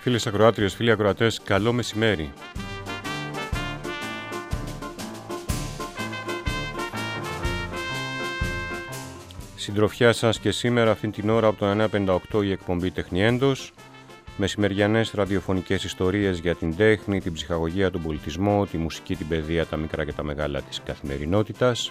Φίλες ακροάτριες, φίλοι ακροατές, καλό μεσημέρι. Συντροφιά σας και σήμερα αυτήν την ώρα από το 958 η εκπομπή Τεχνιέντος. Μεσημεριανές ραδιοφωνικές ιστορίες για την τέχνη, την ψυχαγωγία, τον πολιτισμό, τη μουσική, την παιδεία, τα μικρά και τα μεγάλα της καθημερινότητας.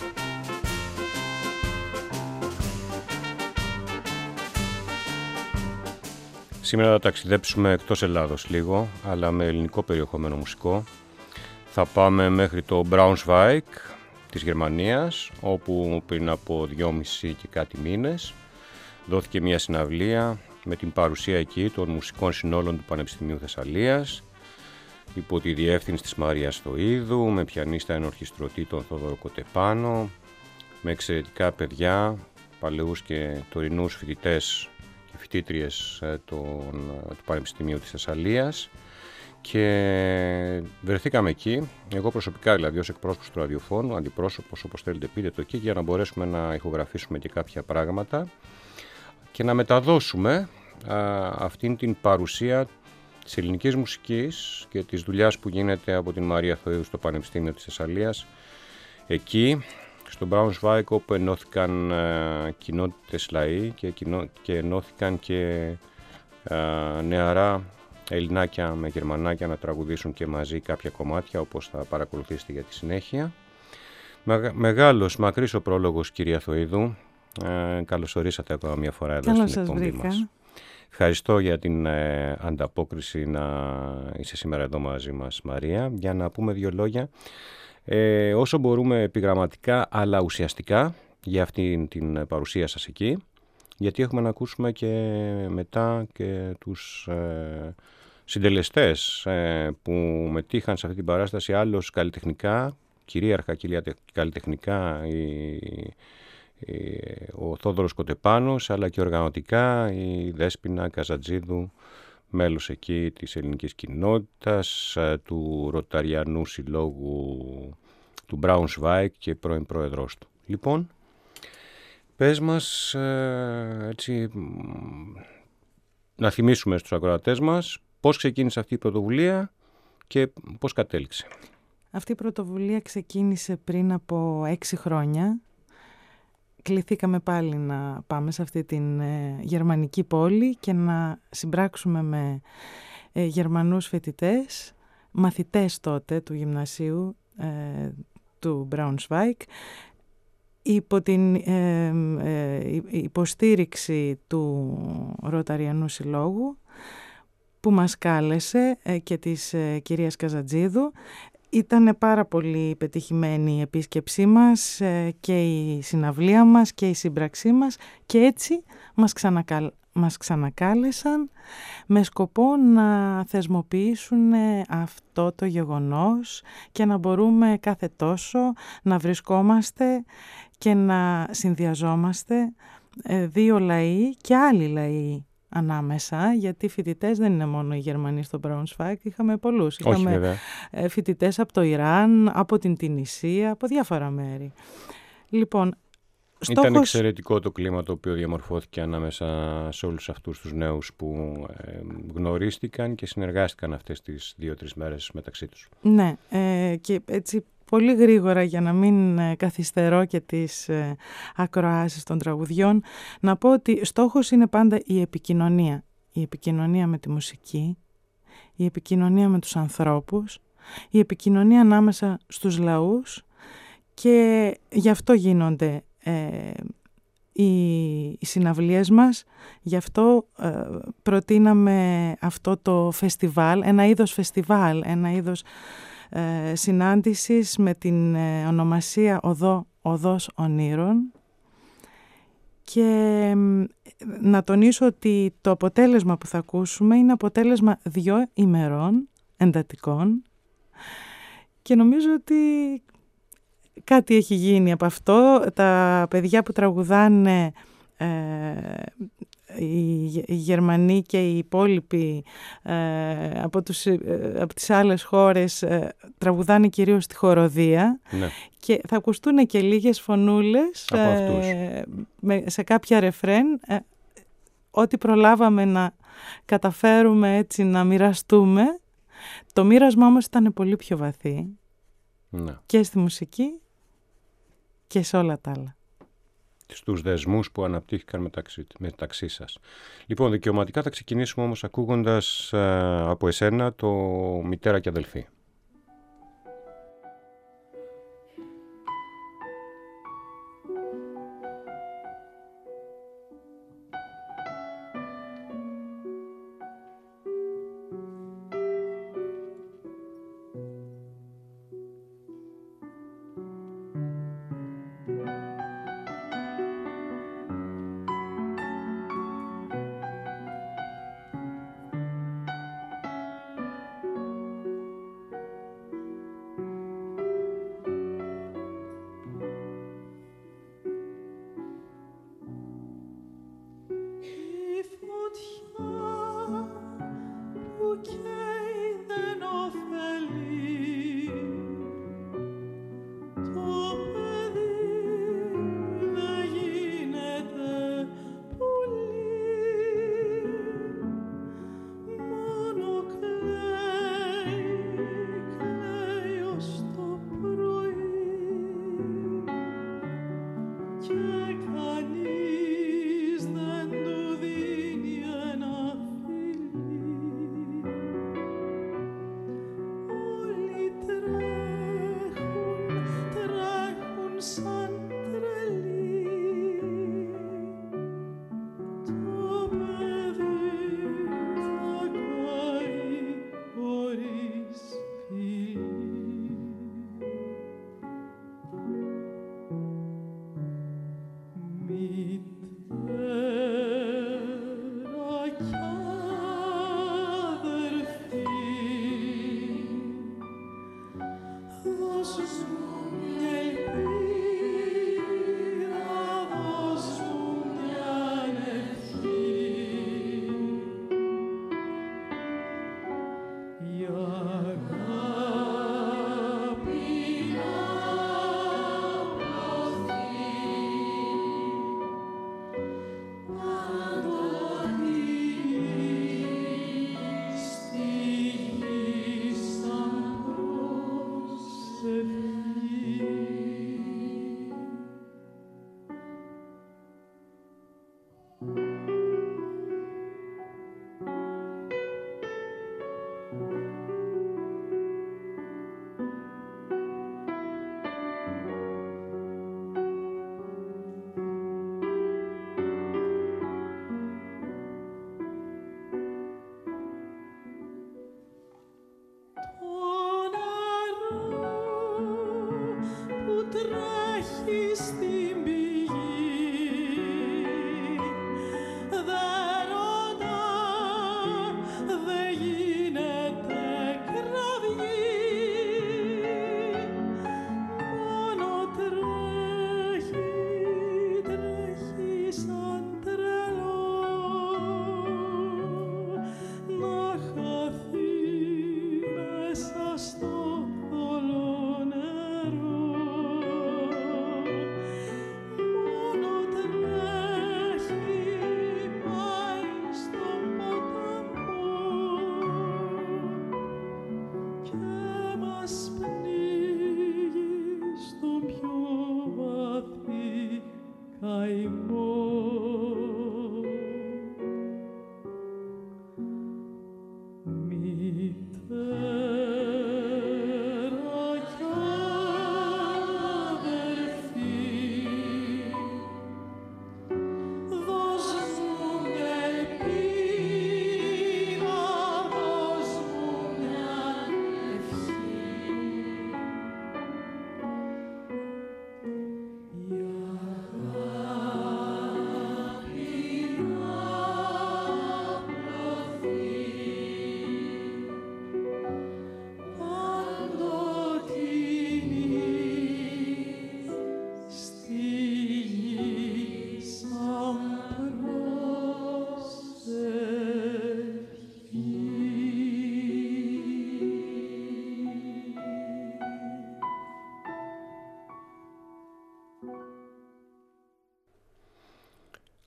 Σήμερα θα ταξιδέψουμε εκτός Ελλάδος λίγο, αλλά με ελληνικό περιεχόμενο μουσικό. Θα πάμε μέχρι το Braunschweig της Γερμανίας, όπου πριν από 2,5 και κάτι μήνες δόθηκε μια συναυλία με την παρουσία εκεί των μουσικών συνόλων του Πανεπιστημίου Θεσσαλίας, υπό τη διεύθυνση της Μαρίας Στοίδου, με πιανίστα ενορχιστρωτή τον Θόδωρο Κοτεπάνο, με εξαιρετικά παιδιά, παλαιούς και τωρινούς φοιτητές και φοιτήτριες του Πανεπιστημίου της Θεσσαλίας, και βρεθήκαμε εκεί, εγώ προσωπικά δηλαδή ως εκπρόσωπος του ραδιοφώνου, αντιπρόσωπος όπως θέλετε πείτε το εκεί, για να μπορέσουμε να ηχογραφήσουμε και κάποια πράγματα και να μεταδώσουμε αυτήν την παρουσία της ελληνικής μουσικής και της δουλειάς που γίνεται από την Μαρία Στοίδου στο Πανεπιστήμιο της Θεσσαλίας, εκεί στο Braunschweig, όπου ενώθηκαν κοινότητες λαοί και ενώθηκαν και νεαρά Ελληνάκια με Γερμανάκια να τραγουδήσουν και μαζί κάποια κομμάτια, όπως θα παρακολουθήσετε για τη συνέχεια. Μεγάλος, μακρύς ο πρόλογος, κυρία Θοίδου. Καλώς ορίσατε ακόμα μια φορά εδώ στην εκπομπή μας. Ευχαριστώ για την ανταπόκριση να είσαι σήμερα εδώ μαζί μας, Μαρία, για να πούμε δύο λόγια όσο μπορούμε επιγραμματικά αλλά ουσιαστικά για αυτήν την παρουσία σας εκεί, γιατί έχουμε να ακούσουμε και μετά και τους συντελεστές που μετήχαν σε αυτή την παράσταση, άλλος καλλιτεχνικά, κυρίαρχα καλλιτεχνικά ο Θόδωρος Κοτεπάνος, αλλά και οργανωτικά η Δέσποινα Καζατζίδου, μέλος εκεί της ελληνικής κοινότητας, του Ροταριανού Συλλόγου του Braunschweig και πρώην πρόεδρος του. Λοιπόν, πες μας έτσι, να θυμίσουμε στους ακροατές μας πώς ξεκίνησε αυτή η πρωτοβουλία και πώς κατέληξε. Αυτή η πρωτοβουλία ξεκίνησε πριν από 6 χρόνια. Κληθήκαμε πάλι να πάμε σε αυτή την γερμανική πόλη και να συμπράξουμε με Γερμανούς φοιτητές, μαθητές τότε του γυμνασίου του Braunschweig, υπό την υποστήριξη του Ροταριανού Συλλόγου που μας κάλεσε και της κυρίας Καζατζίδου. Ήταν πάρα πολύ πετυχημένη η επίσκεψή μας και η συναυλία μας και η σύμπραξή μας, και έτσι μας ξανακάλεσαν με σκοπό να θεσμοποιήσουν αυτό το γεγονός και να μπορούμε κάθε τόσο να βρισκόμαστε και να συνδυαζόμαστε δύο λαοί και άλλοι λαοί ανάμεσα, γιατί φοιτητές δεν είναι μόνο οι Γερμανοί στο Braunschweig, είχαμε πολλούς. Είχαμε φοιτητές από το Ιράν, από την Τινησία, από διάφορα μέρη. Λοιπόν, ήταν εξαιρετικό το κλίμα το οποίο διαμορφώθηκε ανάμεσα σε όλους αυτούς τους νέους που γνωρίστηκαν και συνεργάστηκαν αυτές τις 2-3 μέρες μεταξύ τους. Ναι, και έτσι πολύ γρήγορα, για να μην καθυστερώ και τις ακροάσεις των τραγουδιών, να πω ότι στόχος είναι πάντα η επικοινωνία. Η επικοινωνία με τη μουσική, η επικοινωνία με τους ανθρώπους, η επικοινωνία ανάμεσα στους λαούς, και γι' αυτό γίνονται οι συναυλίες μας. Γι' αυτό προτείναμε αυτό το φεστιβάλ, ένα είδος φεστιβάλ, ένα είδος συνάντησης με την ονομασία Οδός Ονείρων, και να τονίσω ότι το αποτέλεσμα που θα ακούσουμε είναι αποτέλεσμα 2 ημερών εντατικών, και νομίζω ότι κάτι έχει γίνει από αυτό. Τα παιδιά που τραγουδάνε, οι Γερμανοί και οι υπόλοιποι από τις άλλες χώρες, τραγουδάνε κυρίως στη χοροδία, ναι. Και θα ακουστούν και λίγες φωνούλες σε κάποια ρεφρέν, ό,τι προλάβαμε να καταφέρουμε έτσι να μοιραστούμε. Το μοίρασμα όμως ήταν πολύ πιο βαθύ. Ναι. Και στη μουσική και σε όλα τα άλλα. Στους δεσμούς που αναπτύχθηκαν μεταξύ σας. Λοιπόν, δικαιωματικά θα ξεκινήσουμε όμως ακούγοντας από εσένα το «Μητέρα και αδελφή».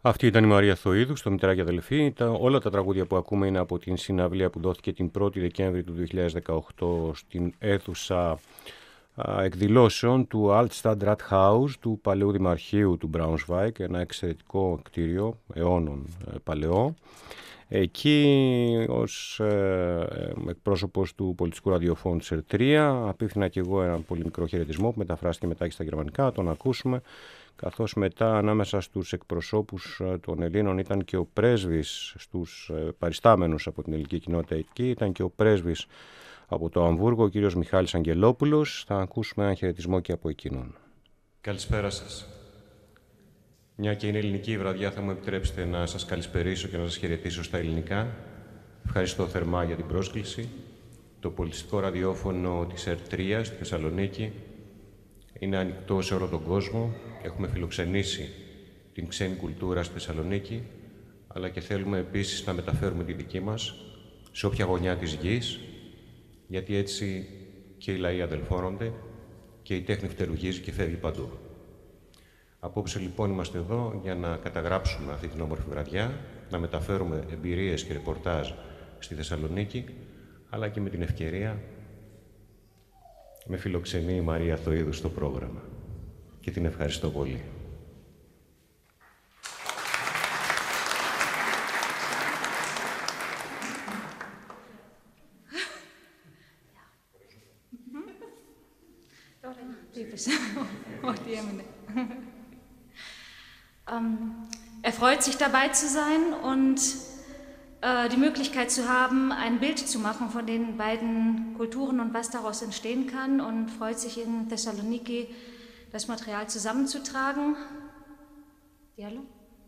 Αυτή ήταν η Μαρία Θοΐδου στο Μητράκι Αδελφή. Όλα τα τραγούδια που ακούμε είναι από την συναυλία που δόθηκε την 1η Δεκέμβρη του 2018 στην αίθουσα εκδηλώσεων του Altstadt Rathaus, του παλαιού δημαρχείου του Braunschweig, ένα εξαιρετικό κτίριο, αιώνων παλαιό. Εκεί ως εκπρόσωπος του πολιτιστικού ραδιοφώνου της Ερτρία απίφθηνα και εγώ έναν πολύ μικρό χαιρετισμό που μεταφράστηκε μετά και στα γερμανικά, τον ακούσουμε, καθώς μετά ανάμεσα στους εκπροσώπους των Ελλήνων ήταν και ο πρέσβης, στους παριστάμενους από την ελληνική κοινότητα εκεί, ήταν και ο πρέσβης από το Αμβούργο, ο κύριος Μιχάλης Αγγελόπουλος. Θα ακούσουμε έναν χαιρετισμό και από εκείνον. Καλησπέρα σας. Μια και είναι ελληνική η βραδιά, θα μου επιτρέψετε να σας καλησπερίσω και να σας χαιρετήσω στα ελληνικά. Ευχαριστώ θερμά για την πρόσκληση. Το πολιτιστικό ραδιόφωνο της ΕΡΤ3 στη Θεσσαλονίκη είναι ανοιχτό σε όλο τον κόσμο. Έχουμε φιλοξενήσει την ξένη κουλτούρα στη Θεσσαλονίκη, αλλά και θέλουμε επίσης να μεταφέρουμε τη δική μας σε όποια γωνιά της γης, γιατί έτσι και οι λαοί αδελφώνονται και η τέχνη φτερουγίζει και φεύγει παντού. Απόψε λοιπόν είμαστε εδώ για να καταγράψουμε αυτή την όμορφη βραδιά, να μεταφέρουμε εμπειρίες και ρεπορτάζ στη Θεσσαλονίκη, αλλά και με την ευκαιρία με φιλοξενεί η Μαρία Θοΐδου στο πρόγραμμα. Και την ευχαριστώ πολύ. Τώρα είπες ό,τι έμεινε. Erfreut sich dabei zu sein und die Möglichkeit zu haben, ein Bild zu machen von den beiden Kulturen und was daraus entstehen kann und freut sich in Thessaloniki, das Material zusammenzutragen. Dialog?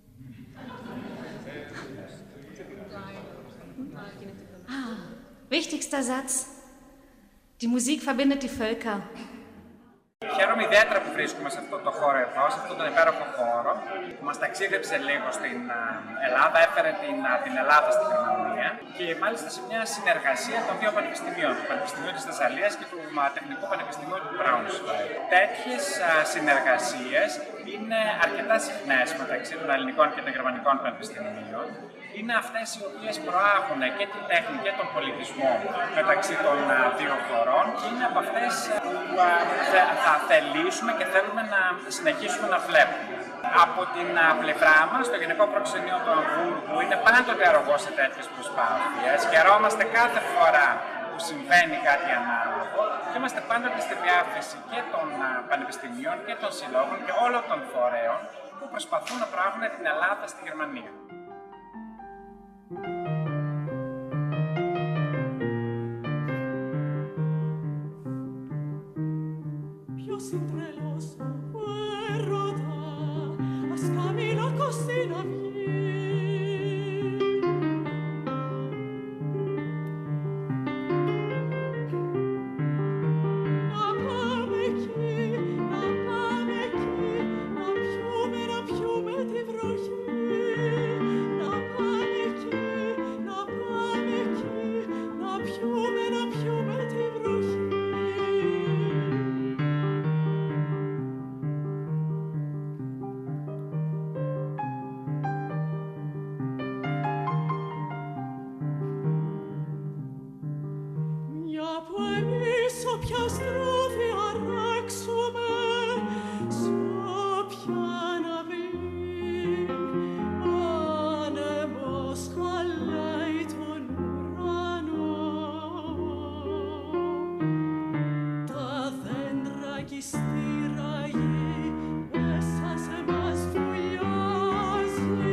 Wichtigster Satz. Die Musik verbindet die Völker. Χαίρομαι ιδιαίτερα που βρίσκομαι σε αυτό το χώρο εδώ, σε αυτόν τον υπέροχο χώρο που μας ταξίδεψε λίγο στην Ελλάδα, έφερε την Ελλάδα στην Γερμανία και μάλιστα σε μια συνεργασία των δύο πανεπιστημίων, του Πανεπιστημίου της Θεσσαλίας και του Τεχνικού Πανεπιστημίου του Braunschweig. Τέτοιες συνεργασίες είναι αρκετά συχνές μεταξύ των ελληνικών και των γερμανικών πανεπιστημίων. Είναι αυτές οι οποίες προάγουν και την τέχνη και τον πολιτισμό μεταξύ των δύο χωρών και είναι από αυτές που θα θελήσουμε και θέλουμε να συνεχίσουμε να βλέπουμε. Από την πλευρά μας, το Γενικό Προξενείο του Αμβούργου είναι πάντοτε αρρωγό σε τέτοιες προσπάθειες. Χαιρόμαστε κάθε φορά που συμβαίνει κάτι ανάλογο και είμαστε πάντοτε στη διάθεση και των πανεπιστημίων και των συλλόγων και όλων των φορέων που προσπαθούν να προάγουν την Ελλάδα στη Γερμανία. Ποιος είναι τρελός που έρωτα, ας κάνει να κοστεί να βγει. Να πάμε εκεί, να πάμε εκεί, να πιούμε τη βροχή. Να πάμε εκεί, να πάμε εκεί, να πιούμε τη βροχή. Όποια στροφή αράξουμε, σ' όποια αναβλή, άνεμος χαλάει τον ουρανό. Τα δέντρα κι η στήραγη μέσα σε μας βουλιάζει.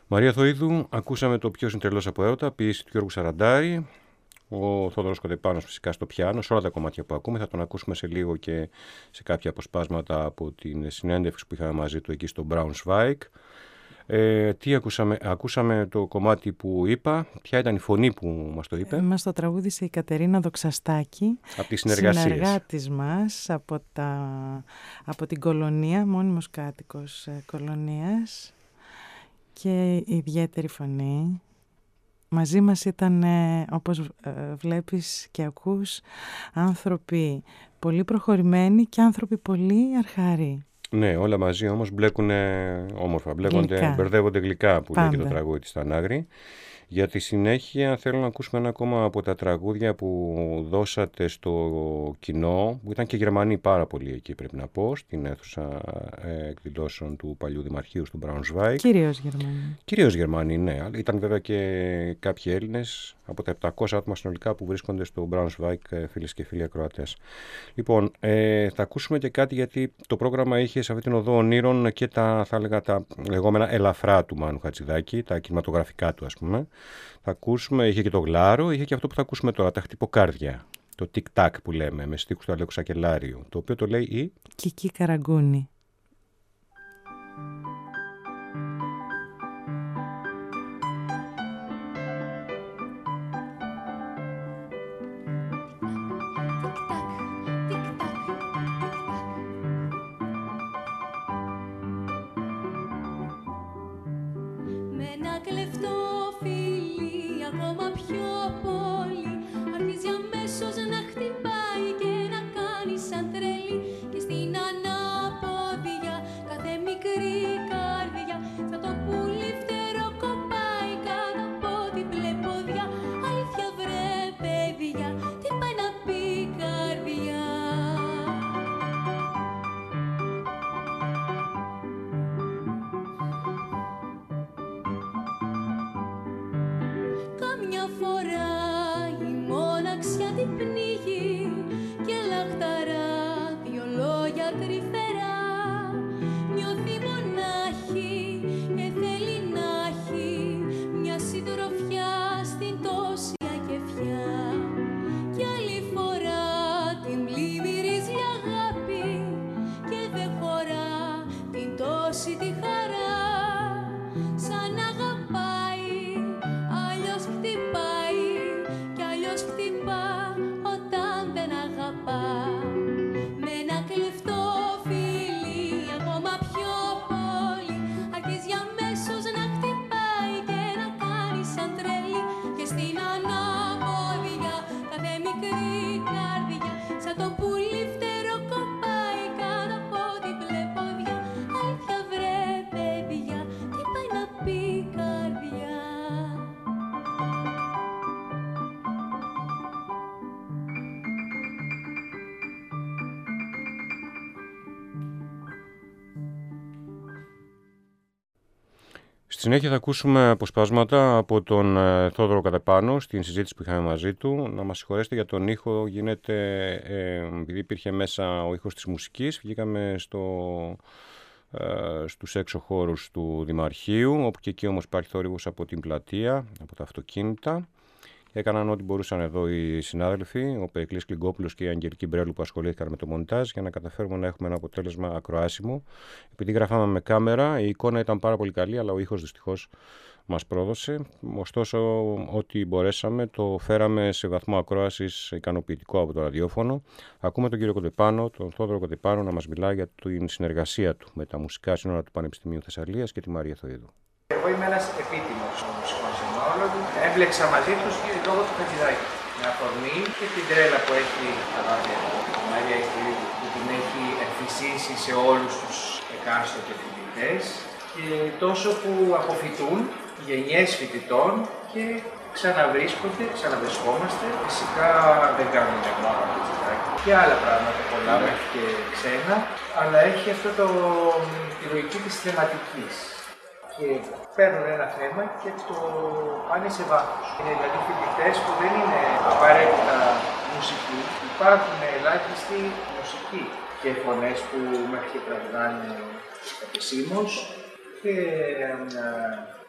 Μαρία Θοΐδου, ακούσαμε το «Ποιος είναι τρελός από έρωτα», ποίηση του Γιώργου Σαραντάρη. Ο Θόδωρος Κοντεπάνος φυσικά στο πιάνο, σε όλα τα κομμάτια που ακούμε. Θα τον ακούσουμε σε λίγο και σε κάποια αποσπάσματα από την συνέντευξη που είχαμε μαζί του εκεί στο Braunschweig. Τι ακούσαμε το κομμάτι που είπα, ποια ήταν η φωνή που μας το είπε? Μας το τραγούδισε η Κατερίνα Δοξαστάκη, από τις συνεργασίες. Συνεργάτης μας από την Κολονία, μόνιμος κάτοικος Κολονίας, και ιδιαίτερη φωνή. Μαζί μας ήταν, όπως βλέπεις και ακούς, άνθρωποι πολύ προχωρημένοι και άνθρωποι πολύ αρχαροί. Ναι, όλα μαζί όμως μπλέκουν όμορφα, μπερδεύονται γλυκά, που λέει και το τραγούδι της Στανάγρη. Για τη συνέχεια θέλω να ακούσουμε ένα ακόμα από τα τραγούδια που δώσατε στο κοινό, που ήταν και Γερμανοί πάρα πολύ εκεί, πρέπει να πω, στην αίθουσα εκδηλώσεων του παλιού Δημαρχείου του Braunschweig. Κυρίως Γερμανοί, ναι. Αλλά ήταν βέβαια και κάποιοι Έλληνες, από τα 700 άτομα συνολικά που βρίσκονται στο Braunschweig, φίλες και φίλοι ακροατές. Λοιπόν, θα ακούσουμε και κάτι, γιατί το πρόγραμμα είχε σε αυτή την οδό ονείρων και τα λεγόμενα ελαφρά του Μάνου Χατζηδάκη, τα κινηματογραφικά του, ας πούμε. Θα ακούσουμε, είχε και το Γλάρο, είχε και αυτό που θα ακούσουμε τώρα, τα χτυποκάρδια, το tic-tac που λέμε, με στίχους του Αλέκου Σακελάριου, το οποίο το λέει η Κική Καραγκούνη. Στη συνέχεια θα ακούσουμε αποσπάσματα από τον Θόδωρο Κοντεπάνο στην συζήτηση που είχαμε μαζί του. Να μας συγχωρέσετε για τον ήχο, γίνεται, επειδή υπήρχε μέσα ο ήχος της μουσικής, βγήκαμε στους έξω χώρους του Δημαρχείου, όπου και εκεί όμως υπάρχει θόρυβος από την πλατεία, από τα αυτοκίνητα. Έκαναν ό,τι μπορούσαν εδώ οι συνάδελφοι, ο Περικλής Κλιγκόπουλος και η Αγγελική Μπρέλου, που ασχολήθηκαν με το μοντάζ, για να καταφέρουμε να έχουμε ένα αποτέλεσμα ακροάσιμο. Επειδή γράφαμε με κάμερα, η εικόνα ήταν πάρα πολύ καλή, αλλά ο ήχος δυστυχώς μας πρόδωσε. Ωστόσο, ό,τι μπορέσαμε το φέραμε σε βαθμό ακρόασης ικανοποιητικό από το ραδιόφωνο. Ακούμε τον κύριο Κοντεπάνο, τον Θόδωρο Κοντεπάνο, να μας μιλάει για την συνεργασία του με τα μουσικά σύνορα του Πανεπιστημίου Θεσσαλίας και τη Μαρία Θοΐδου. Εγώ είμαι ένας επίτιμος μουσικών συνόλων. Έμπλεξα μαζί τους λόγω του Χατζηδάκη. Με αφορμή και την τρέλα που έχει η Μαρία Θοΐδου, που την έχει εμφυσίσει σε όλους τους εκάστοτε φοιτητές, και τόσο που αποφοιτούν γενιές φοιτητών και ξαναβρισκόμαστε. Φυσικά δεν κάνουμε μόνο Χατζηδάκη και άλλα πράγματα πολλά, μέχρι και ξένα, αλλά έχει τη λογική της θεματικής. Και παίρνουν ένα θέμα και το πάνε σε βάθος. Είναι δηλαδή φοιτητές που δεν είναι απαραίτητα μουσικοί. Υπάρχουν ελάχιστοι μουσικοί και φωνές που μέχρι και τραγουδάνε επισήμως και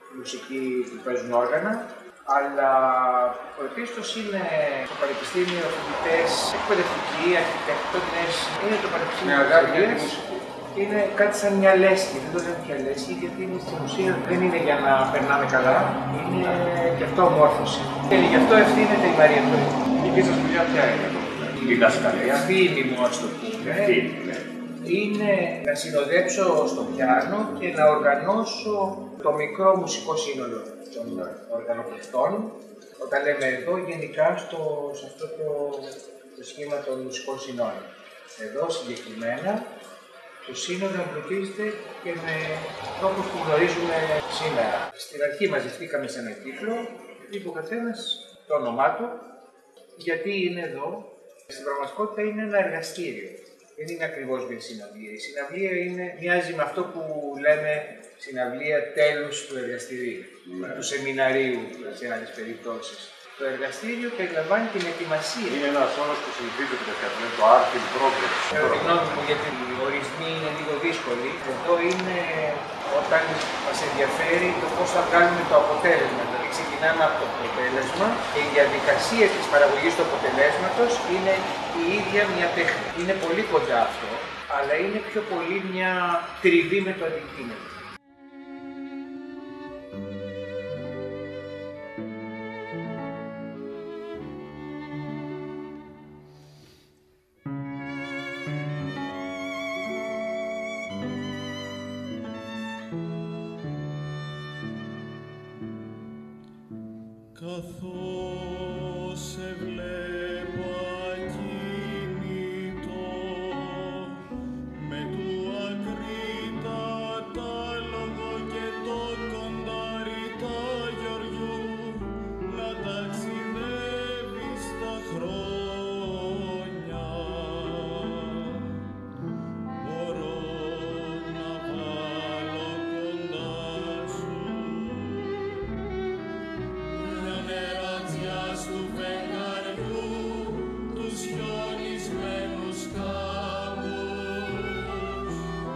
μουσική που παίζουν όργανα, αλλά πρωτίστως είναι στο Πανεπιστήμιο φοιτητές, εκπαιδευτικοί, αρχιτέκτονες, είναι το Πανεπιστήμιο Αγγλίας. Είναι κάτι σαν μια λέσχη, δεν το λέμε πια λέσχη, γιατί είναι στην ουσία δεν είναι για να περνάμε καλά, είναι και αυτό μόρφωση. Και γι' αυτό ευθύνεται η Μαρία Αντωνίου. Η δική σας δουλειά ποια είναι? Η διδασκαλία. Φήμη μου, ας το πούμε. Είναι να συνοδέψω στο πιάνο και να οργανώσω το μικρό μουσικό σύνολο των οργανοπληκτών. Όταν λέμε εδώ, γενικά σε αυτό το σχήμα των μουσικών συνόλων. Εδώ συγκεκριμένα το σύνολο εμπλουτίζεται και με τρόπους που γνωρίζουμε σήμερα. Στην αρχή μαζευτήκαμε σε έναν κύκλο, είπε ο καθένας το όνομά του, γιατί είναι εδώ. Στην πραγματικότητα είναι ένα εργαστήριο. Δεν είναι ακριβώς μια συναυλία. Η συναυλία μοιάζει με αυτό που λέμε συναυλία τέλους του εργαστηρίου, του σεμιναρίου σε άλλες περιπτώσεις. Το εργαστήριο περιλαμβάνει την ετοιμασία. Είναι ένας όρος που συζητείται με το art in progress. Τη γνώμη μου, γιατί οι ορισμοί είναι λίγο δύσκολοι. Εδώ είναι όταν μας ενδιαφέρει το πώς θα βγάλουμε το αποτέλεσμα. Δηλαδή ξεκινάμε από το αποτέλεσμα και η διαδικασία της παραγωγής του αποτελέσματος είναι η ίδια μια τέχνη. Είναι πολύ κοντά αυτό, αλλά είναι πιο πολύ μια τριβή με το αντικείμενο. Καθώς σε βλέπω ακίνητο με του ακρίτατάλογο και το κονταριτά Γεωργιού να ταξιδεύει στα χρόνια, μπορώ να βάλω κοντά σου του φεγγαριού τους χιονισμένους κάμπους.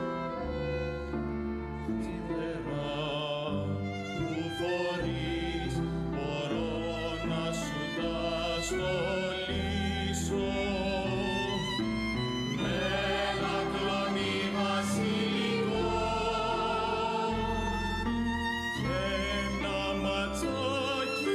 Σιδερά που φορείς μπορώ να σου τα στολίσω με ένα κλονί βασιλικό και ένα ματσάκι.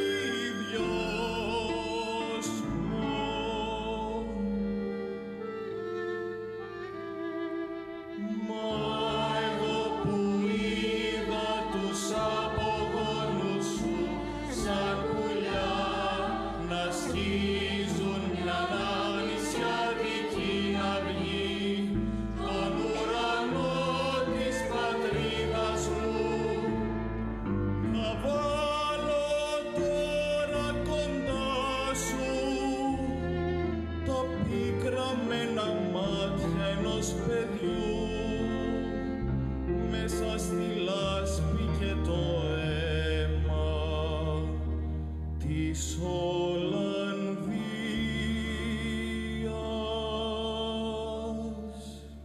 Μέσα στη λάσπη και το αίμα της Ολλανδίας.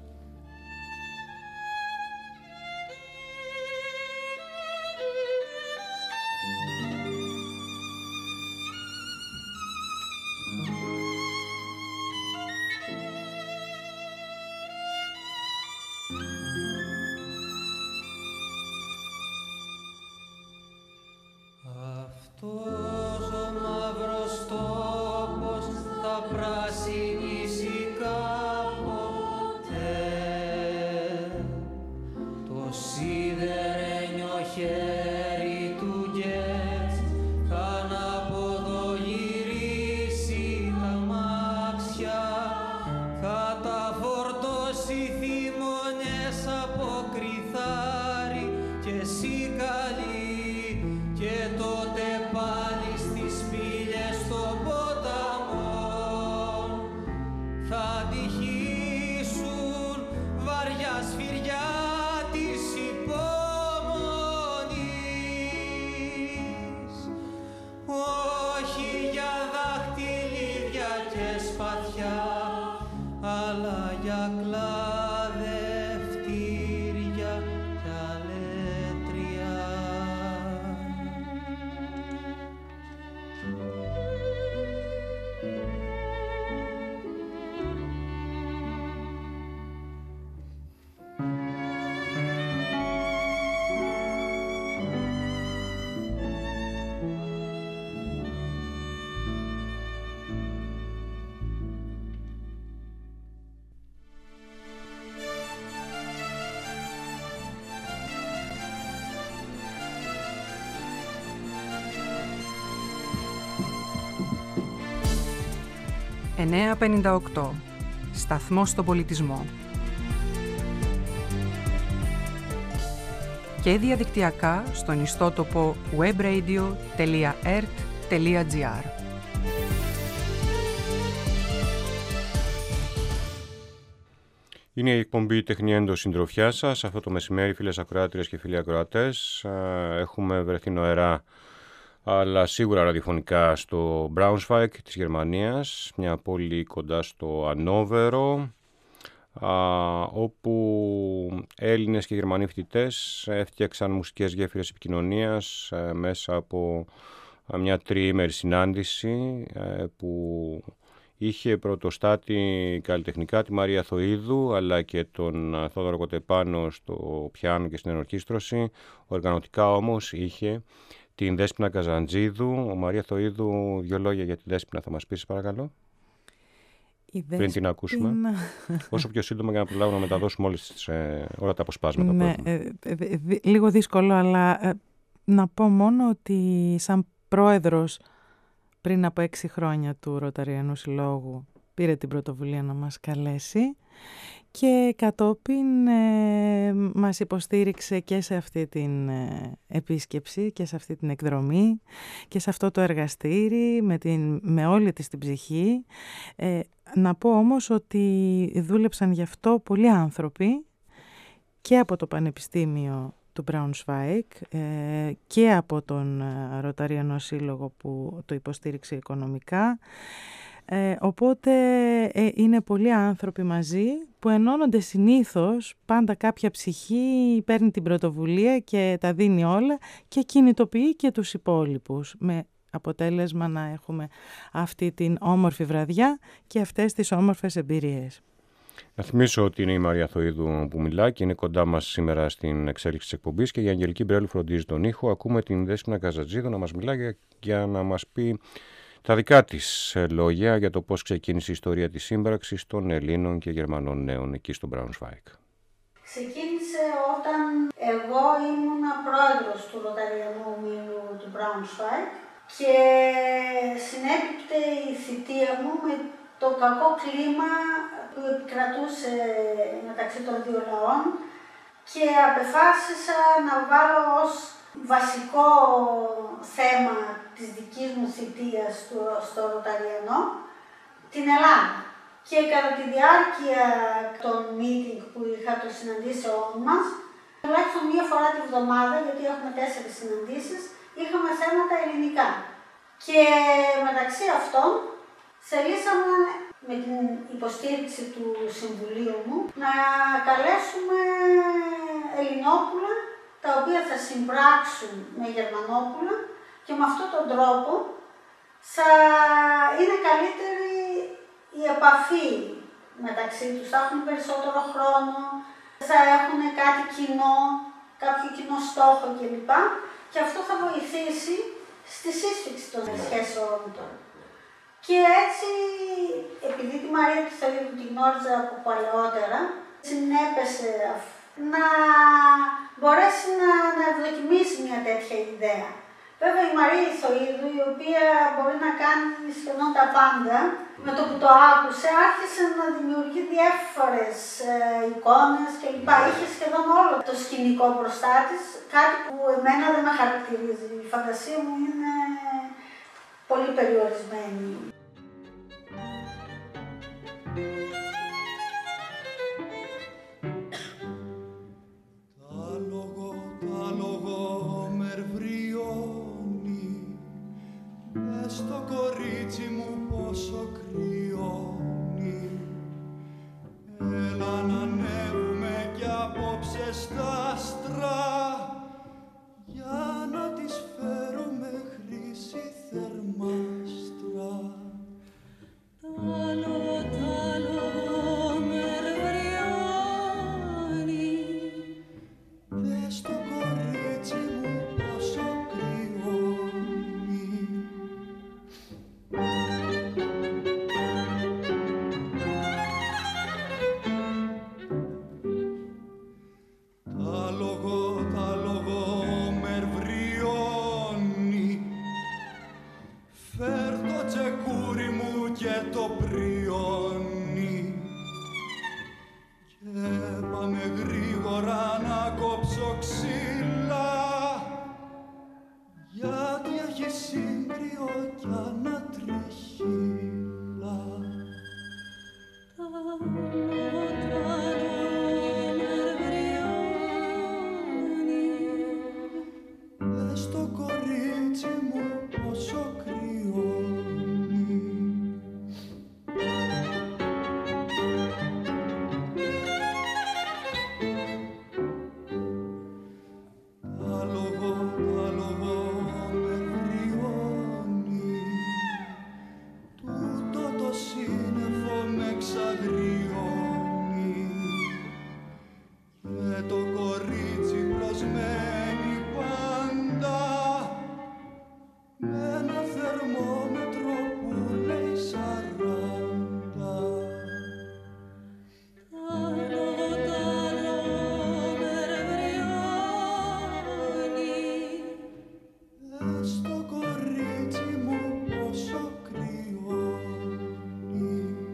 Αυτός ο μαύρος τόπος θα πρασινίσει κάποτε το σιδερένιο χέρι του Γκέτς καν από εδώ γυρίσει τα μάξια, καταφορτώσει θυμονιές από κρυθάρι και σικαλί. Και τότε πάλι στις σπήλιες των ποταμών θα τυχήσουν βαριά σφυριά της υπομονής. Όχι για δαχτυλίδια και σπαθιά, αλλά για κλαδευτήρια κι αλέτρια. 958. Σταθμός στον πολιτισμό. Και διαδικτυακά στον ιστότοπο webradio.ert.gr. Είναι η εκπομπή Τεχνιέντο συντροφιά σας. Αυτό το μεσημέρι, φίλες ακροάτριες και φίλοι ακροατές, έχουμε βρεθεί νοερά, αλλά σίγουρα ραδιοφωνικά, στο Braunschweig της Γερμανίας, μια πόλη κοντά στο Ανόβερο, όπου Έλληνες και Γερμανοί φοιτητές έφτιαξαν μουσικές γέφυρες επικοινωνίας μέσα από μια τριήμερη συνάντηση που είχε πρωτοστάτη καλλιτεχνικά τη Μαρία Θοΐδου, αλλά και τον Θόδωρο Κοτεπάνο στο πιάνο και στην ενορχήστρωση. Οργανωτικά όμως είχε την Δέσποινα Καζαντζίδου. Ο Μαρία Θοΐδου, δύο λόγια για τη Δέσποινα θα μας πεις, παρακαλώ, πριν την ακούσουμε. Όσο πιο σύντομα για να προλάβουμε να μεταδώσουμε όλα τα αποσπάσματα. Ναι, λίγο δύσκολο, αλλά να πω μόνο ότι σαν πρόεδρος πριν από 6 χρόνια του Ρωταριανού Συλλόγου πήρε την πρωτοβουλία να μας καλέσει και κατόπιν μας υποστήριξε και σε αυτή την επίσκεψη και σε αυτή την εκδρομή και σε αυτό το εργαστήρι με όλη της την ψυχή. Να πω όμως ότι δούλεψαν γι' αυτό πολλοί άνθρωποι και από το Πανεπιστήμιο του Braunschweig και από τον Ρωταριανό Σύλλογο που το υποστήριξε οικονομικά. Οπότε είναι πολλοί άνθρωποι μαζί που ενώνονται συνήθως, πάντα κάποια ψυχή παίρνει την πρωτοβουλία και τα δίνει όλα και κινητοποιεί και τους υπόλοιπους, με αποτέλεσμα να έχουμε αυτή την όμορφη βραδιά και αυτές τις όμορφες εμπειρίες. Να θυμίσω ότι είναι η Μαρία Θοΐδου που μιλά και είναι κοντά μας σήμερα στην εξέλιξη της εκπομπής, και η Αγγελική Μπρέλου φροντίζει τον ήχο. Ακούμε την Δέσποινα Καζαντζίδου να μας μιλά για να μας πει τα δικά της λόγια για το πώς ξεκίνησε η ιστορία της σύμπραξης των Ελλήνων και Γερμανών νέων εκεί στο Braunschweig. Ξεκίνησε όταν εγώ ήμουν πρόεδρος του Ρωταριανού Ομίλου του Braunschweig και συνέπιπτε η θητεία μου με το κακό κλίμα που επικρατούσε μεταξύ των δύο λαών και απεφάσισα να βάλω ως βασικό θέμα της δικής μου θητείας στο Ρωταριανό την Ελλάδα. Και κατά τη διάρκεια των meeting που είχα, των συναντήσεών μας, τουλάχιστον μία φορά τη βδομάδα, γιατί έχουμε 4 συναντήσεις, είχαμε θέματα ελληνικά. Και μεταξύ αυτών θελήσαμε με την υποστήριξη του Συμβουλίου μου να καλέσουμε Ελληνόπουλα τα οποία θα συμπράξουν με Γερμανόπουλα και με αυτόν τον τρόπο θα είναι καλύτερη η επαφή μεταξύ τους, θα έχουν περισσότερο χρόνο, θα έχουν κάτι κοινό, κάποιο κοινό στόχο κλπ. Και αυτό θα βοηθήσει στη σύσφυξη των σχέσεων των. Και έτσι, επειδή τη Μαρία Θοΐδου την γνώριζα από παλαιότερα, συνέπεσε να μπορέσει να ευδοκιμήσει μια τέτοια ιδέα. Βέβαια η Μαρία Θοΐδου, η οποία μπορεί να κάνει σχεδόν τα πάντα, με το που το άκουσε άρχισε να δημιουργεί διάφορες εικόνες κλπ. Είχε σχεδόν όλο το σκηνικό μπροστά της, κάτι που εμένα δεν με χαρακτηρίζει. Η φαντασία μου είναι πολύ περιορισμένη. Τα λόγο μερβριώνει, στο κορίτσι μου πόσο κρυώνει. Έλα να ανέβουμε κι απόψε στα άστρα, για να τις φέρουμε χρύση θερμάστρα. Τα λόγο μερβριώνει, δες το κορίτσι μου πόσο κρυώνει. Τα λόγο τριχύλα. Δες το κορίτσι μου πόσο κρυώνει. Τα λόγω με βριώνει. Τούτο το σύννεφο με εξαγριώνει. Με το κορίτσι προσμένει πάντα με ένα θερμόμετρο που λέει 40. Δες το κορίτσι μου πόσο κρυώνει.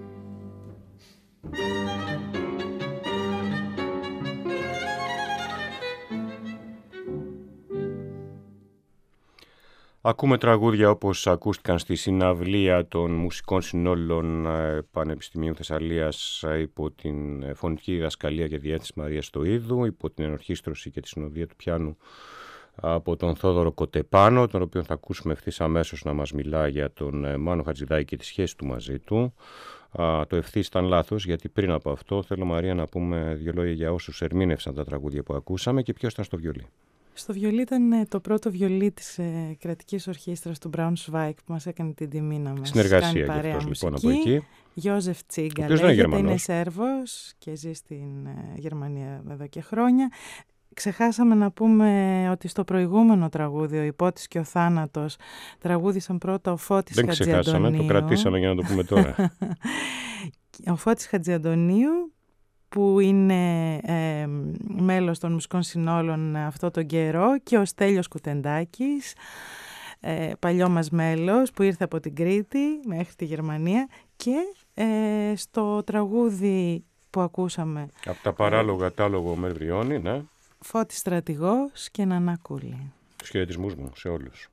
Ακούμε τραγούδια όπως ακούστηκαν στη συναυλία των μουσικών συνόλων Πανεπιστημίου Θεσσαλίας υπό την φωνητική διδασκαλία και διεύθυνση Μαρίας Στοίδου, υπό την ενορχήστρωση και τη συνοδεία του πιάνου από τον Θόδωρο Κοτεπάνο, τον οποίο θα ακούσουμε ευθύς αμέσως να μας μιλά για τον Μάνο Χατζηδάκη και τη σχέση του μαζί του. Το ευθύς ήταν λάθος, γιατί πριν από αυτό θέλω, Μαρία, να πούμε δύο λόγια για όσους ερμήνευσαν τα τραγούδια που ακούσαμε και ποιος ήταν στο βιολί. Στο βιολί ήταν το πρώτο βιολί της κρατικής ορχήστρας του Braunschweig που μας έκανε την τιμή να μας κάνει παρέα μουσική. Λοιπόν, από εκεί. Γιώζεφ Τσίγκα λέγεται, είναι Σέρβος και ζει στην Γερμανία εδώ και χρόνια. Ξεχάσαμε να πούμε ότι στο προηγούμενο τραγούδι, ο Υπότης και ο Θάνατος, τραγούδισαν πρώτα ο Φώτης Χατζιαντονίου. Δεν ξεχάσαμε, το κρατήσαμε για να το πούμε τώρα. Ο Φώτης Χατζιαντονίου, που είναι μέλος των μουσικών συνόλων αυτό τον καιρό, και ο Στέλιος Κουτεντάκης, παλιό μας μέλος που ήρθε από την Κρήτη μέχρι τη Γερμανία, και στο τραγούδι που ακούσαμε από τα παράλογα τάλογο με βριώνει, ναι. Φώτης Στρατηγός και Νανά Κούλη. Τους χαιρετισμούς μου σε όλους.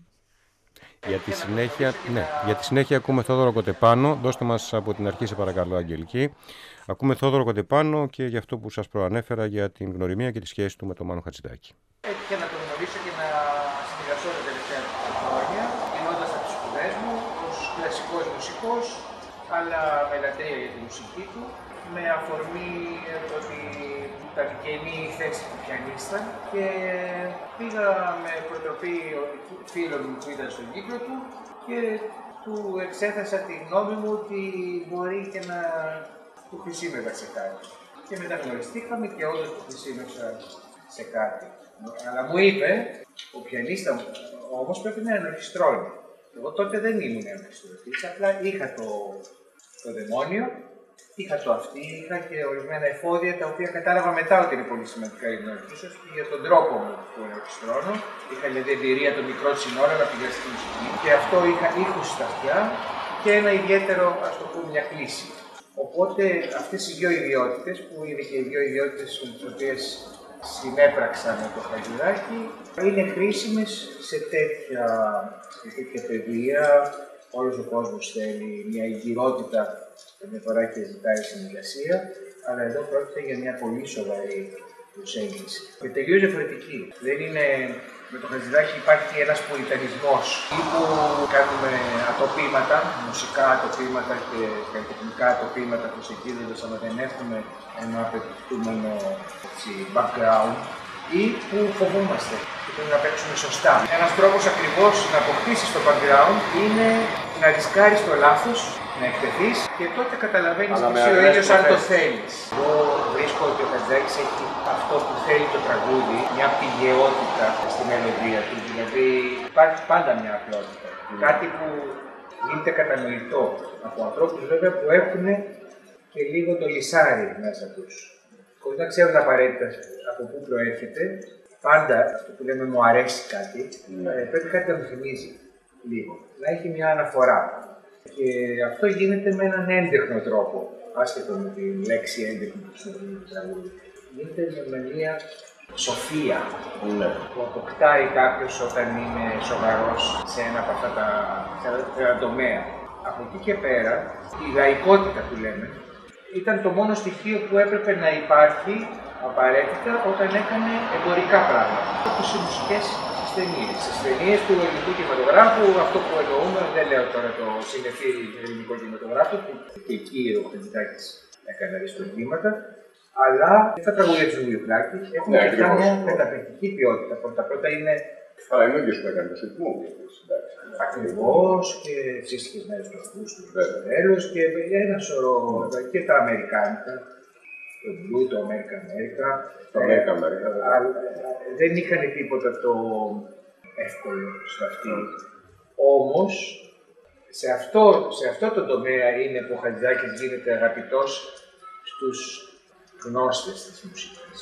Για τη συνέχεια ακούμε Θόδωρο Κοτεπάνο. Δώστε μας από την αρχή, σε παρακαλώ, Αγγελική. Ακούμε Θόδωρο Κοτεπάνο και για αυτό που σας προανέφερα για την γνωριμία και τη σχέση του με τον Μάνο Χατζηδάκη. Έτυχε να τον γνωρίσω και να συνεργαστώ τα τελευταία χρόνια, γινώντας από τις σπουδές μου ως κλασικός μουσικός, αλλά με λατρεία για τη μουσική του, με αφορμή ότι ήταν καινή η θέση του πιανίστα, και πήγα με προτροπή φίλων μου που ήταν στον κύκλο του και του εξέθεσα τη γνώμη μου ότι μπορεί και να του χρησιμεύα σε κάτι. Και μεταγνωριστήκαμε και όντως του χρησιμεύσα σε κάτι. Αλλά μου είπε, ο πιανίστα όμως πρέπει να ενορχιστρώνει. Εγώ τότε δεν ήμουν ενορχιστρωτής, απλά είχα το δαιμόνιο, είχα το αυτί, είχα και ορισμένα εφόδια τα οποία κατάλαβα μετά ότι είναι πολύ σημαντικά για την ενορχήστρωση και για τον τρόπο μου που ενορχιστρώνω. Είχα δηλαδή εμπειρία των μικρών συνόρων από την κλασική μουσική και αυτό είχα ήχους στα αυτιά και ένα ιδιαίτερο, ας το πούμε, μια κλίση. Οπότε αυτές οι δύο ιδιότητες, που είναι και οι δύο ιδιότητες με τις οποίες συνέπραξα με το Χατζηδάκη, είναι χρήσιμες σε τέτοια παιδεία. Όλος ο κόσμος θέλει μια εγκυρότητα καμιά φορά και ζητάει συνεργασία, αλλά εδώ πρόκειται για μια πολύ σοβαρή προσέγγιση. Και τελείως διαφορετική. Δεν είναι... Με το Χατζηδάκη υπάρχει ένας πουριτανισμός, ή που κάνουμε ατοπήματα, μουσικά ατοπήματα και καλλιτεχνικά ατοπήματα προσεγγίζοντας, αλλά δεν έχουμε ένα απαιτούμενο background, ή που φοβούμαστε και πρέπει να παίξουμε σωστά. Ένας τρόπος ακριβώς να αποκτήσεις το background είναι να ρισκάρεις το λάθος, να εκτεθείς και τότε καταλαβαίνεις και εσύ ο ίδιος αν το θέλεις. Εγώ βρίσκω ότι ο Χατζηδάκης έχει αυτό που θέλει το τραγούδι, μια πηγαιότητα στη μελωδία του, δηλαδή υπάρχει πάντα μια απλότητα. Κάτι που γίνεται κατανοητό από ανθρώπους βέβαια που έχουν και λίγο το λυσάρι μέσα τους. Χωρίς να ξέρουν απαραίτητα από πού προέρχεται, πάντα αυτό που λέμε μου αρέσει κάτι, πρέπει κάτι να μου θυμίζει λίγο, να έχει μια αναφορά. Και αυτό γίνεται με έναν έντεχνο τρόπο, άσχετο με τη λέξη έντεχνο που σου τραγούδι. Γίνεται με μια σοφία Ναι. που αποκτάει κάποιος όταν είναι σοβαρός σε ένα από αυτά τα τομέα. Από εκεί και πέρα, η λαϊκότητα που λέμε ήταν το μόνο στοιχείο που έπρεπε να υπάρχει απαραίτητα όταν έκανε εμπορικά πράγματα. Όπως οι μουσικές στις ταινίες. Στις ταινίες του ελληνικού κινηματογράφου, αυτό που εννοούμε, δεν λέω τώρα το συνεφή ελληνικό κινηματογράφο, που εκεί ο Χατζηδάκης έκανε αριστουργήματα, αλλά τα τραγούδια του Βουλιοπλάκη έχουν και μια καταπληκτική ποιότητα. Πρώτα είναι. Αλλά είναι ο ίδιος που έκανε το ρυθμό. Ακριβώς, και συσχετισμένους τροφούς του τέλος και ένα σωρό και τα αμερικάνικα, το Blue, το American America. Το American America. Δεν είχαν τίποτα το εύκολο στο αυτή. Όμως, σε αυτό το τομέα είναι που ο Χατζηδάκης γίνεται αγαπητός στους γνώστες της μουσικής.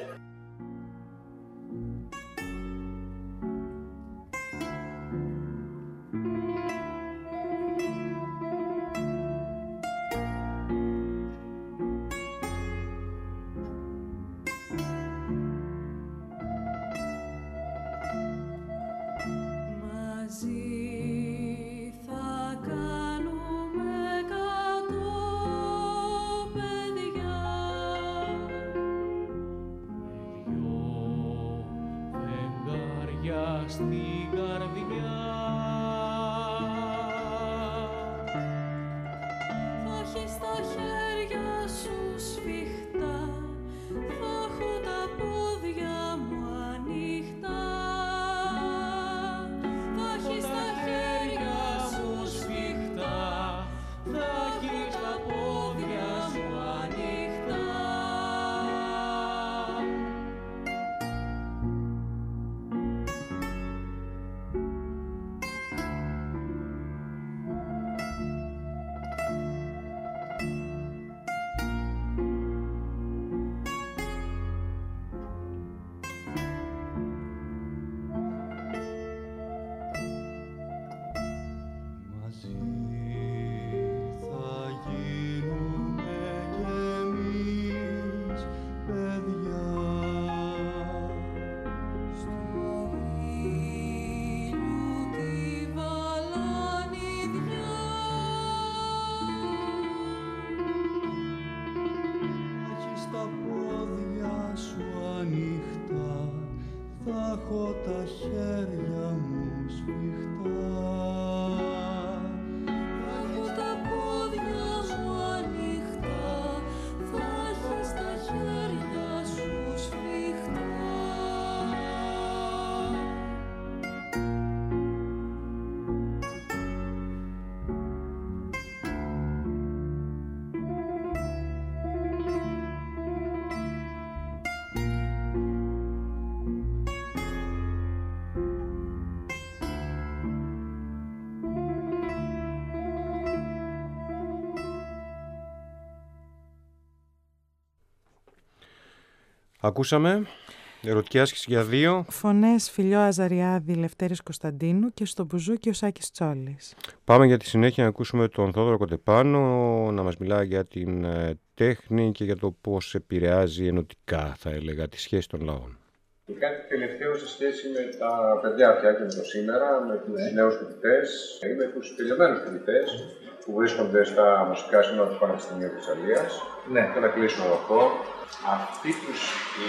Ακούσαμε ερωτική άσκηση για 2. Φωνές Φιλιό Αζαριάδη, Λευτέρης Κωνσταντίνου και στο μπουζούκι ο Σάκης Τσόλης. Πάμε για τη συνέχεια να ακούσουμε τον Θόδωρο Κοντεπάνο να μας μιλάει για την τέχνη και για το πώς επηρεάζει ενωτικά, θα έλεγα, τη σχέση των λαών. Και κάτι τελευταίο σε σχέση με τα παιδιά πια και με το σήμερα, με τους νέους φοιτητές ή με τους τελειωμένους φοιτητές που βρίσκονται στα μουσικά σύνορα του Πανεπιστημίου Θεσσαλίας. Ναι. Και να κλείσουμε αυτό. Αυτή η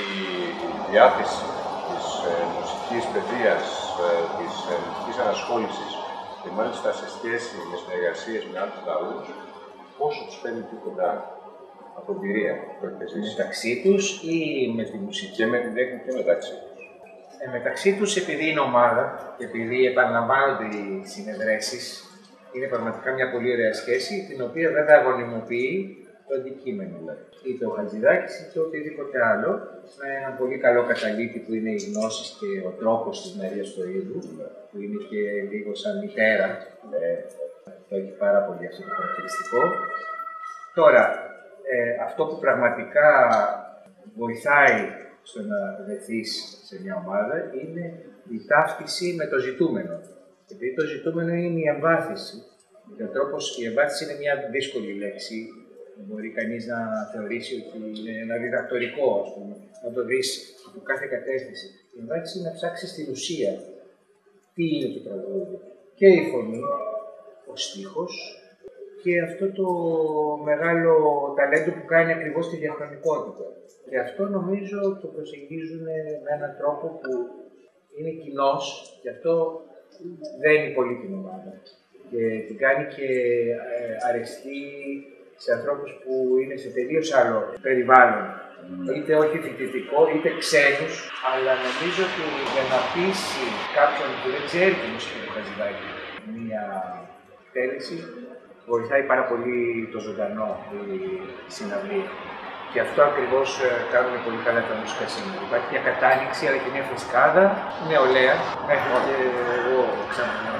διάθεση της μουσικής παιδείας, της μουσικής ανασχόλησης και μάλιστα σε σχέση με συνεργασίες με άλλους λαούς, πόσο τους παίρνει πιο κοντά από εμπειρία που έχετε ζήσει. Μεταξύ τους ή με τη μουσική? Και με την τέχνη και μεταξύ τους. Μεταξύ τους, επειδή είναι ομάδα και επειδή επαναλαμβάνονται οι συνεδρέσεις, είναι πραγματικά μια πολύ ωραία σχέση, την οποία βέβαια αγωνιμοποιεί το αντικείμενο. Είτε ο Χατζηδάκης είτε οτιδήποτε άλλο, με ένα πολύ καλό καταλήτη που είναι οι γνώσεις και ο τρόπος της Μαρίας Στοίδου, που είναι και λίγο σαν μητέρα. Το έχει πάρα πολύ αυτό το χαρακτηριστικό. Τώρα, αυτό που πραγματικά βοηθάει στο να βρεθείς σε μια ομάδα είναι η ταύτιση με το ζητούμενο. Επειδή το ζητούμενο είναι η εμβάθυνση. Ο τρόπος, η εμβάθυνση είναι μια δύσκολη λέξη. Μπορεί κανείς να θεωρήσει ότι είναι ένα διδακτορικό, ας πούμε, να το δεις από κάθε κατεύθυνση. Η εμβάθυνση είναι να ψάξεις στην ουσία τι είναι το τραγούδι. Και η φωνή, ο στίχος και αυτό το μεγάλο ταλέντο που κάνει ακριβώς τη διαχρονικότητα. Και αυτό νομίζω το προσεγγίζουν με έναν τρόπο που είναι κοινός και αυτό δένει πολύ την ομάδα. Και την κάνει και αρεστή σε ανθρώπους που είναι σε τελείως άλλο περιβάλλον. Είτε όχι φοιτητικό, είτε ξένους, αλλά νομίζω ότι για να πείσει κάποιον που δεν ξέρει τη μουσική του Χατζηδάκη μία θέληση, βοηθάει πάρα πολύ το ζωντανό η συναυλία. Και αυτό ακριβώς κάνουν πολύ καλά τα μουσικά σήμερα. Υπάρχει μια κατάνοιξη, αλλά και μια φρεσκάδα, νεολαία, μέχρι και εγώ ξανά.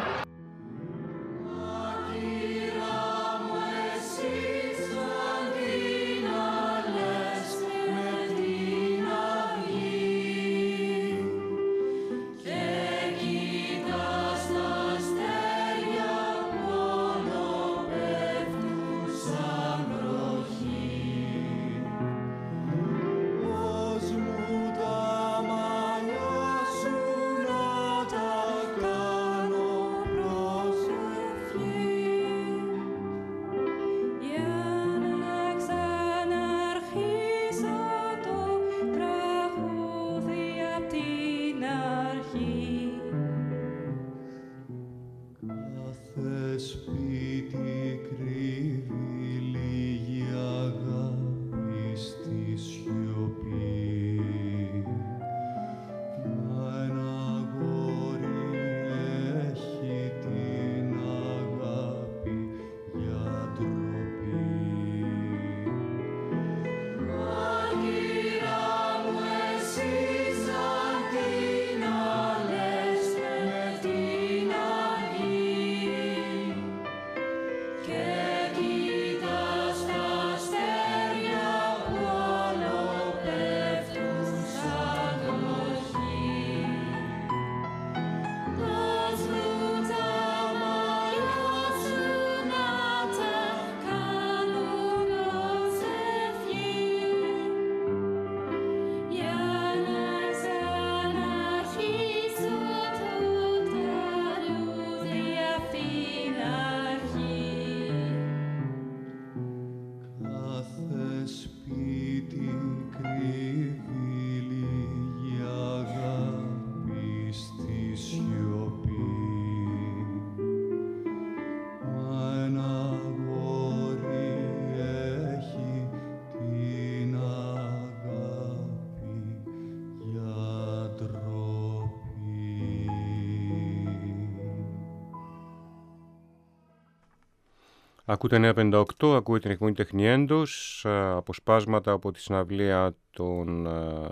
Ακούτε 958, ακούτε την εκπομπή Τεχνιέντος, αποσπάσματα από τη συναυλία των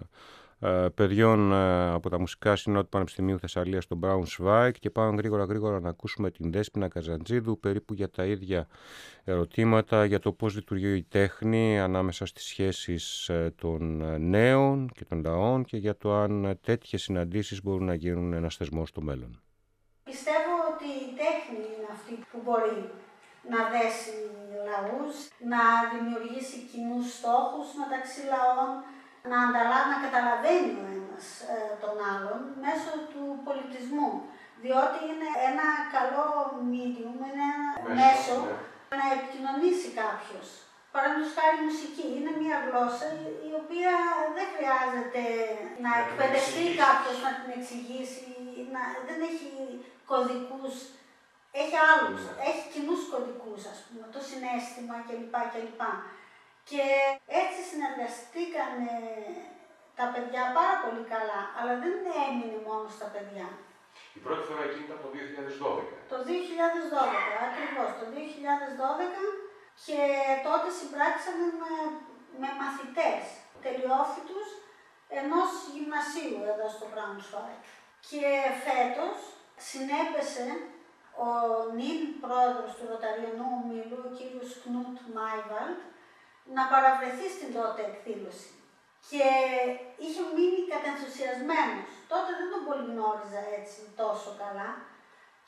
παιδιών από τα μουσικά σύνολα του Πανεπιστημίου Θεσσαλίας στο Braunschweig και πάμε γρήγορα να ακούσουμε την Δέσποινα Καζαντζίδου περίπου για τα ίδια ερωτήματα για το πώς λειτουργεί η τέχνη ανάμεσα στις σχέσεις των νέων και των λαών και για το αν τέτοιες συναντήσεις μπορούν να γίνουν ένας θεσμός στο μέλλον. Πιστεύω ότι η τέχνη είναι αυτή που μπορεί να δέσει λαούς, να δημιουργήσει κοινούς στόχους μεταξύ λαών, να καταλαβαίνει ο ένας τον άλλον μέσω του πολιτισμού. Διότι είναι ένα καλό medium, είναι ένα μέσο να επικοινωνήσει κάποιος. Παραδείγματος χάρη η μουσική είναι μια γλώσσα η οποία δεν χρειάζεται να εκπαιδευτεί κάποιος να την εξηγήσει, δεν έχει κωδικούς. Έχει άλλους, έχει κοινούς κωδικούς, ας πούμε, το συναίσθημα κλπ. Και έτσι συνεργαστήκαν τα παιδιά πάρα πολύ καλά, αλλά δεν έμεινε μόνο στα παιδιά. Η πρώτη φορά εκείνη ήταν το 2012. Το 2012, ακριβώς, το 2012 και τότε συμπράξαμε με μαθητές τελειόφοιτους ενός γυμνασίου εδώ στο Braunschweig. Και φέτος συνέπεσε ο νυν πρόεδρος του Ρωταριανού Ομίλου, ο κύριος Κνούτ Μάιβαλτ, να παραβρεθεί στην τότε εκδήλωση. Και είχε μείνει κατενθουσιασμένος. Τότε δεν τον πολύ γνώριζα έτσι τόσο καλά.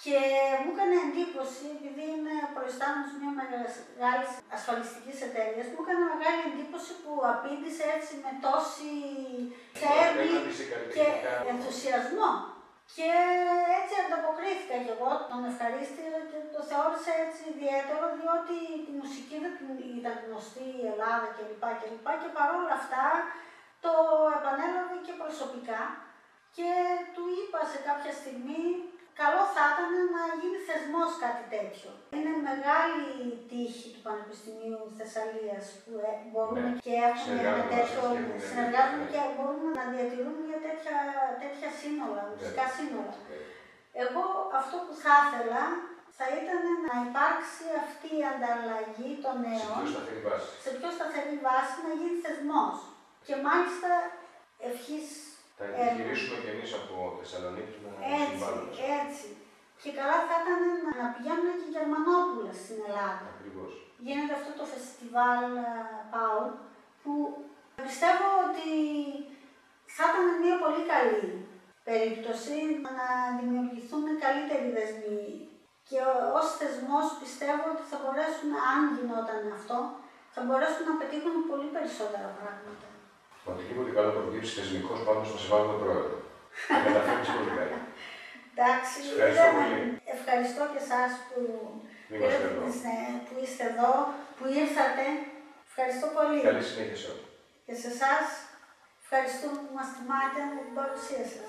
Και μου έκανε εντύπωση, επειδή είναι προϊστάμενος μια μεγάλη ασφαλιστικής εταιρείας, μου έκανε μεγάλη εντύπωση που απήντησε έτσι με τόση θέρμη και ενθουσιασμό. Και έτσι ανταποκρίθηκα κι εγώ, τον ευχαρίστησα και το θεώρησα έτσι ιδιαίτερο, διότι η μουσική δεν ήταν γνωστή, η Ελλάδα κλπ. Και παρόλα αυτά το επανέλαβε και προσωπικά και του είπα σε κάποια στιγμή καλό θα ήταν να γίνει θεσμός κάτι τέτοιο. Είναι μεγάλη τύχη του Πανεπιστημίου Θεσσαλίας που μπορούμε και έχουμε ένα τέτοιο, συνεργάζουμε και μπορούμε να διατηρούμε μια τέτοια σύνολα, μουσικά σύνολα. Εγώ αυτό που θα ήθελα θα ήταν να υπάρξει αυτή η ανταλλαγή των νέων σε πιο σταθερή βάση, να γίνει θεσμός. Και μάλιστα ευχής. Θα επιχειρήσουμε κι εμείς από Θεσσαλονίκη να συμβάλλουμε. Έτσι. Και καλά θα ήταν να πηγαίνουν και Γερμανόπουλα στην Ελλάδα. Ακριβώς. Γίνεται αυτό το φεστιβάλ ΠΑΟ, που πιστεύω ότι θα ήταν μια πολύ καλή περίπτωση να δημιουργηθούν καλύτεροι δεσμοί. Και ως θεσμός πιστεύω ότι θα μπορέσουν, αν γινόταν αυτό, θα μπορέσουν να πετύχουν πολύ περισσότερα πράγματα. Οτιδήποτε καλό προκύψει θεσμικός, πάντως θα σε βάλουμε πρόεδρο. Θα καταφέρεις πολύ καλά. Εντάξει, ευχαριστώ και εσάς που είστε εδώ, που ήρθατε. Ευχαριστώ πολύ. Καλή συνέχεια σε όλους. Και σε εσάς ευχαριστούμε που μας τιμάτε με την παρουσία σας.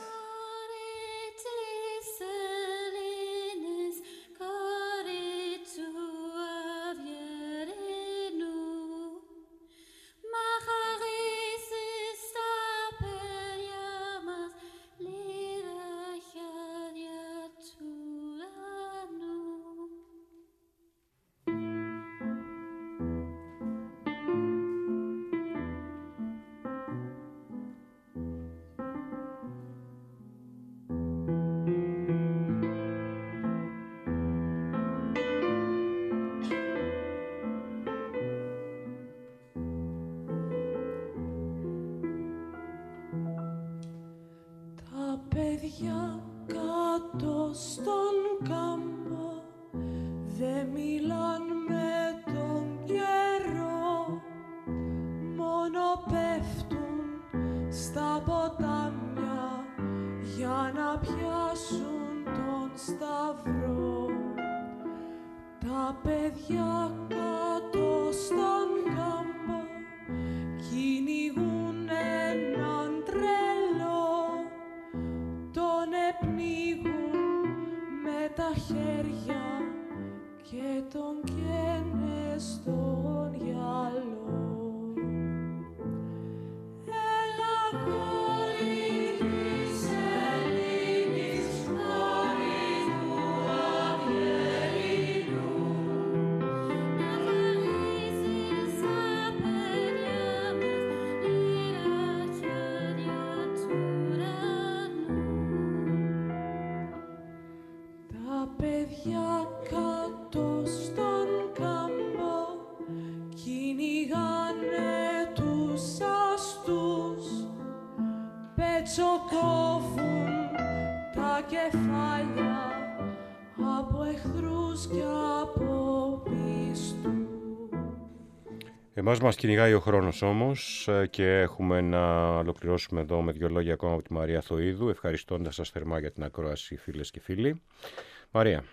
Εμάς μας κυνηγάει ο χρόνος όμως και έχουμε να ολοκληρώσουμε εδώ με 2 λόγια ακόμα από τη Μαρία Θοΐδου, ευχαριστώντας σας θερμά για την ακρόαση, φίλες και φίλοι. Μαρία,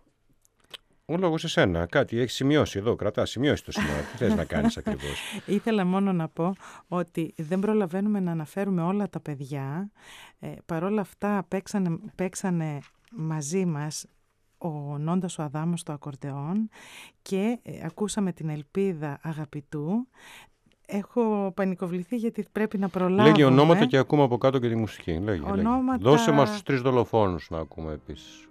ο λόγος σε σένα, κάτι έχεις σημειώσει εδώ, κρατάς σημειώσει το σήμερα, τι θες να κάνεις ακριβώς? Ήθελα μόνο να πω ότι δεν προλαβαίνουμε να αναφέρουμε όλα τα παιδιά, παρόλα αυτά παίξανε μαζί μας ο Νόντας ο Αδάμος στο ακορντεόν και ακούσαμε την Ελπίδα Αγαπητού. Έχω πανικοβληθεί γιατί πρέπει να προλάβουμε. Λέγε ονόματα και ακούμε από κάτω και τη μουσική. Λέγε. Δώσε μας τους 3 δολοφόνους να ακούμε επίσης.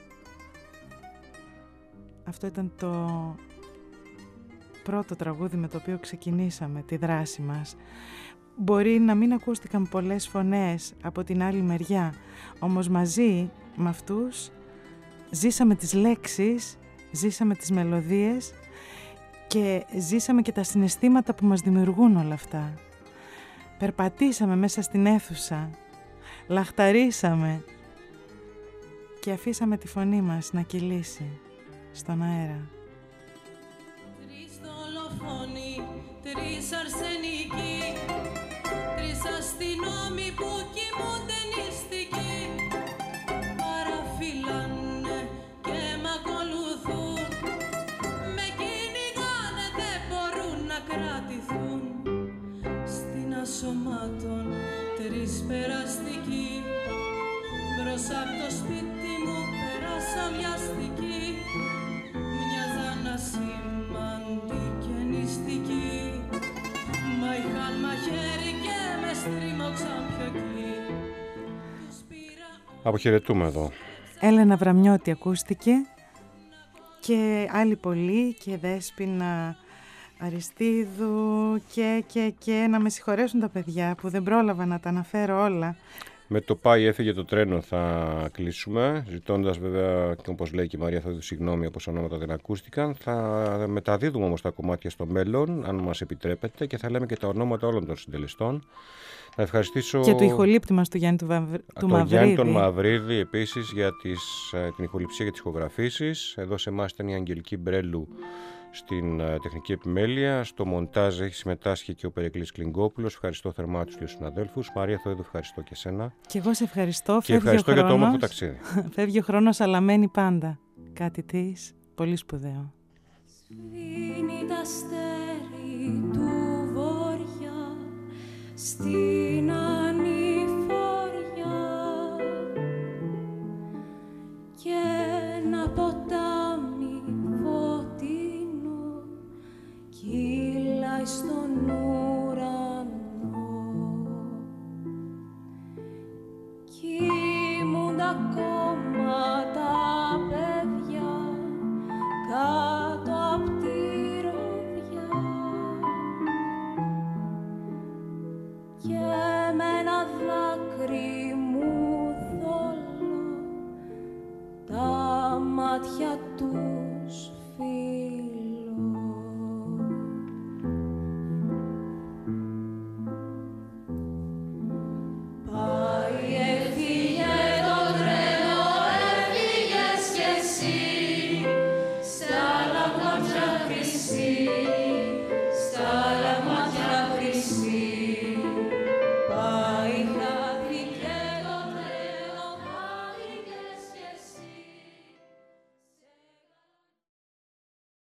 Αυτό ήταν το πρώτο τραγούδι με το οποίο ξεκινήσαμε τη δράση μας. Μπορεί να μην ακούστηκαν πολλές φωνές από την άλλη μεριά, όμως μαζί με αυτούς ζήσαμε τις λέξεις, ζήσαμε τις μελωδίες και ζήσαμε και τα συναισθήματα που μας δημιουργούν όλα αυτά. Περπατήσαμε μέσα στην αίθουσα, λαχταρίσαμε, και αφήσαμε τη φωνή μας να κυλήσει στον αέρα. Τρεις δολοφόνοι, τρεις αρσενικοί, τρεις αστυνόμοι που κοιμούνται νηστικοί, παραφυλάνε και μ' ακολουθούν, με κυνηγάνε, δεν μπορούν να κρατηθούν. Στην ασωμάτων τρεις περαστικοί, μπρος απ' το σπίτι μου πέρασα βιαστική, μοιάζαν ασήμαντοι και νηστικοί, μα είχαν μαχαίρι και με στρίμωξαν πιο εκεί. Αποχαιρετούμε εδώ. Έλενα Βραμιώτη ακούστηκε και άλλοι πολλοί, και Δέσποινα Αριστίδου και να με συγχωρέσουν τα παιδιά που δεν πρόλαβα να τα αναφέρω όλα. Με το πάει έφυγε το τρένο θα κλείσουμε, ζητώντας βέβαια, και όπως λέει και η Μαρία Θεοδού, συγγνώμη όπως ονόματα δεν ακούστηκαν. Θα μεταδίδουμε όμως τα κομμάτια στο μέλλον, αν μας επιτρέπετε, και θα λέμε και τα ονόματα όλων των συντελεστών. Να ευχαριστήσω και του ηχολήπτη μας, του Γιάννη του Μαυρίδη. Γιάννη τον Μαυρίδη επίσης για την ηχοληψία και τις ηχογραφήσεις. Εδώ σε εμάς ήταν η Αγγελική Μπρέλου στην τεχνική επιμέλεια. Στο μοντάζ έχει συμμετάσχει και ο Περικλής Κλιγκόπουλος. Ευχαριστώ θερμά τους δύο συναδέλφους. Μαρία Θεοδού, ευχαριστώ και εσένα. Και εγώ σε ευχαριστώ. Και ευχαριστώ για το όμορφο ταξίδι. Φεύγει ο χρόνος, αλλά μένει πάντα κάτι της πολύ σπουδαίο. Σβήνει τα αστέρι του βοριά στην ανηφοριά και ένα ποτάμι φωτεινό κύλαει στον ουρανό. Κοιμούνται ακόμα τα παιδιά κάτω απ' τη ροδιά και με ένα δάκρυ μου θολό τα μάτια του